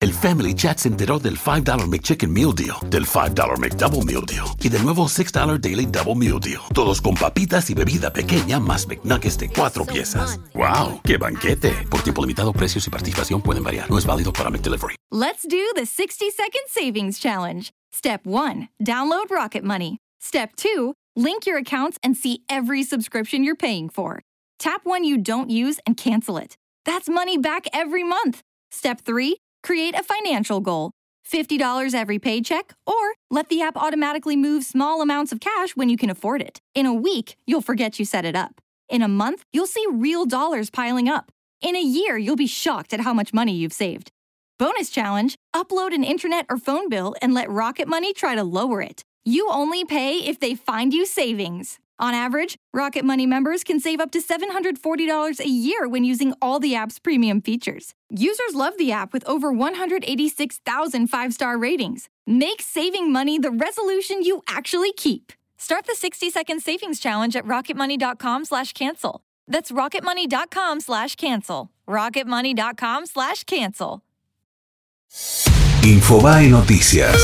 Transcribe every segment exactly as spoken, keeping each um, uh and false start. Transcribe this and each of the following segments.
El Family Chat se enteró del five dollar McChicken Meal Deal, del five dollar McDouble Meal Deal y del nuevo six dollar Daily Double Meal Deal. Todos con papitas y bebida pequeña más McNuggets de cuatro piezas. ¡Wow! ¡Qué banquete! Por tiempo limitado, precios y participación pueden variar. No es válido para McDelivery. Let's do the sixty second Savings Challenge. Step one. Download Rocket Money. Step two. Link your accounts and see every subscription you're paying for. Tap one you don't use and cancel it. That's money back every month. Step three. Create a financial goal. fifty dollars every paycheck, or let the app automatically move small amounts of cash when you can afford it. In a week, you'll forget you set it up. In a month, you'll see real dollars piling up. In a year, you'll be shocked at how much money you've saved. Bonus challenge, upload an internet or phone bill and let Rocket Money try to lower it. You only pay if they find you savings. On average, Rocket Money members can save up to seven hundred forty dollars a year when using all the app's premium features. Users love the app with over one hundred eighty-six thousand five-star ratings. Make saving money the resolution you actually keep. Start the sixty second Savings Challenge at rocketmoney.com slash cancel. That's rocketmoney.com slash cancel. rocketmoney.com slash cancel. Infobae Noticias.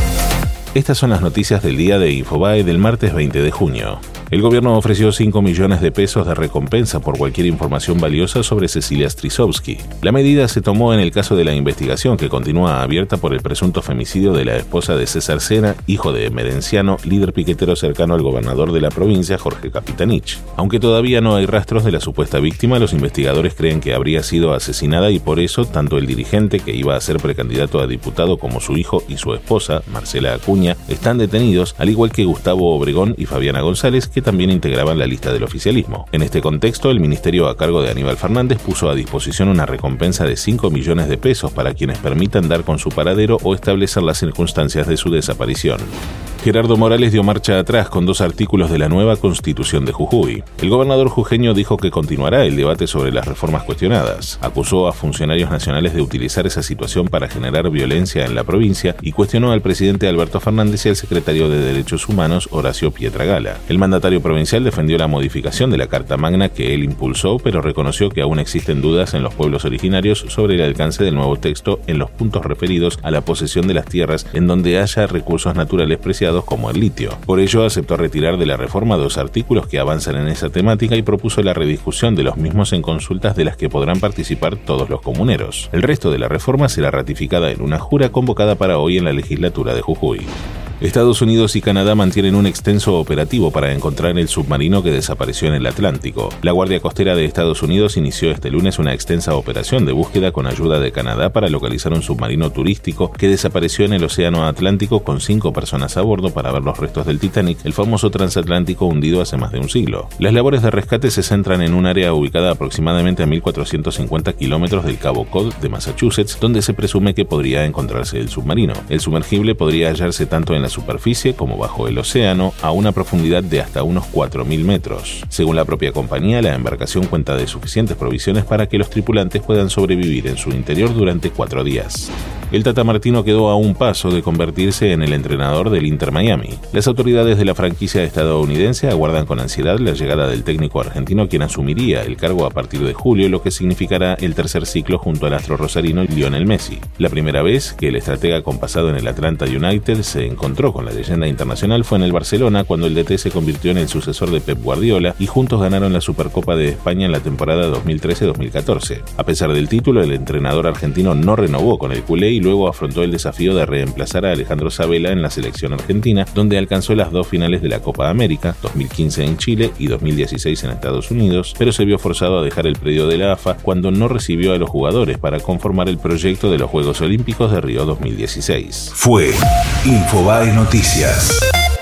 Estas son las noticias del día de Infobae del martes veinte de junio. El gobierno ofreció cinco millones de pesos de recompensa por cualquier información valiosa sobre Cecilia Strisovsky. La medida se tomó en el caso de la investigación que continúa abierta por el presunto femicidio de la esposa de César Sena, hijo de Merenciano, líder piquetero cercano al gobernador de la provincia, Jorge Capitanich. Aunque todavía no hay rastros de la supuesta víctima, los investigadores creen que habría sido asesinada y por eso tanto el dirigente, que iba a ser precandidato a diputado, como su hijo y su esposa, Marcela Acuña, están detenidos, al igual que Gustavo Obregón y Fabiana González, que también integraban la lista del oficialismo. En este contexto, el ministerio a cargo de Aníbal Fernández puso a disposición una recompensa de cinco millones de pesos para quienes permitan dar con su paradero o establecer las circunstancias de su desaparición. Gerardo Morales dio marcha atrás con dos artículos de la nueva Constitución de Jujuy. El gobernador jujeño dijo que continuará el debate sobre las reformas cuestionadas. Acusó a funcionarios nacionales de utilizar esa situación para generar violencia en la provincia y cuestionó al presidente Alberto Fernández y al secretario de Derechos Humanos, Horacio Pietragala. El mandatario provincial defendió la modificación de la Carta Magna que él impulsó, pero reconoció que aún existen dudas en los pueblos originarios sobre el alcance del nuevo texto en los puntos referidos a la posesión de las tierras en donde haya recursos naturales preciados como el litio. Por ello, aceptó retirar de la reforma dos artículos que avanzan en esa temática y propuso la rediscusión de los mismos en consultas de las que podrán participar todos los comuneros. El resto de la reforma será ratificada en una jura convocada para hoy en la legislatura de Jujuy. Estados Unidos y Canadá mantienen un extenso operativo para encontrar el submarino que desapareció en el Atlántico. La Guardia Costera de Estados Unidos inició este lunes una extensa operación de búsqueda con ayuda de Canadá para localizar un submarino turístico que desapareció en el Océano Atlántico con cinco personas a bordo para ver los restos del Titanic, el famoso transatlántico hundido hace más de un siglo. Las labores de rescate se centran en un área ubicada aproximadamente a mil cuatrocientos cincuenta kilómetros del Cabo Cod de Massachusetts, donde se presume que podría encontrarse el submarino. El sumergible podría hallarse tanto en la superficie como bajo el océano a una profundidad de hasta unos cuatro mil metros. Según la propia compañía, la embarcación cuenta de suficientes provisiones para que los tripulantes puedan sobrevivir en su interior durante cuatro días. El Tata Martino quedó a un paso de convertirse en el entrenador del Inter Miami. Las autoridades de la franquicia estadounidense aguardan con ansiedad la llegada del técnico argentino, quien asumiría el cargo a partir de julio, lo que significará el tercer ciclo junto al astro rosarino Lionel Messi. La primera vez que el estratega con pasado en el Atlanta United se encontró con la leyenda internacional fue en el Barcelona, cuando el D T se convirtió en el sucesor de Pep Guardiola y juntos ganaron la Supercopa de España en la temporada dos mil trece dos mil catorce. A pesar del título, el entrenador argentino no renovó con el culé y luego afrontó el desafío de reemplazar a Alejandro Sabella en la selección argentina, donde alcanzó las dos finales de la Copa América, dos mil quince en Chile y dos mil dieciséis en Estados Unidos, pero se vio forzado a dejar el predio de la A F A cuando no recibió a los jugadores para conformar el proyecto de los Juegos Olímpicos de Río dos mil dieciséis. Fue Infobae Noticias.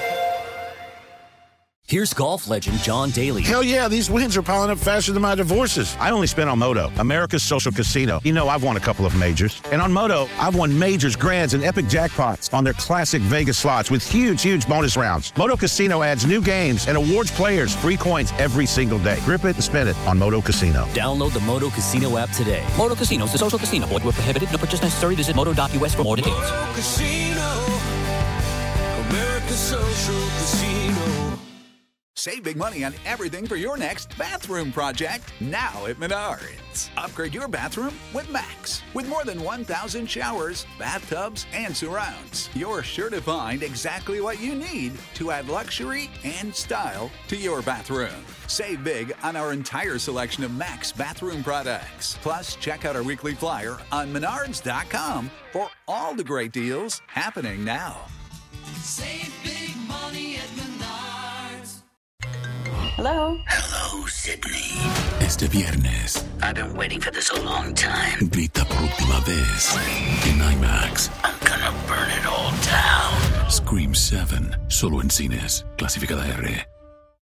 Here's golf legend John Daly. Hell yeah, these wins are piling up faster than my divorces. I only spent on Moto, America's social casino. You know, I've won a couple of majors. And on Moto, I've won majors, grands, and epic jackpots on their classic Vegas slots with huge, huge bonus rounds. Moto Casino adds new games and awards players free coins every single day. Grip it and spin it on Moto Casino. Download the Moto Casino app today. Moto Casino is a social casino. Void where prohibited. No purchase necessary. Visit moto dot u s for more details. Moto Casino, America's social casino. Save big money on everything for your next bathroom project now at Menards. Upgrade your bathroom with Max. With more than one thousand showers, bathtubs, and surrounds, you're sure to find exactly what you need to add luxury and style to your bathroom. Save big on our entire selection of Max bathroom products. Plus, check out our weekly flyer on menards dot com for all the great deals happening now. Save big money at Menards. Hello? Hello, Sydney. Este viernes. I've been waiting for this a long time. Grita por última vez en IMAX. I'm gonna burn it all down. Scream seven, solo en cines. Clasificada R.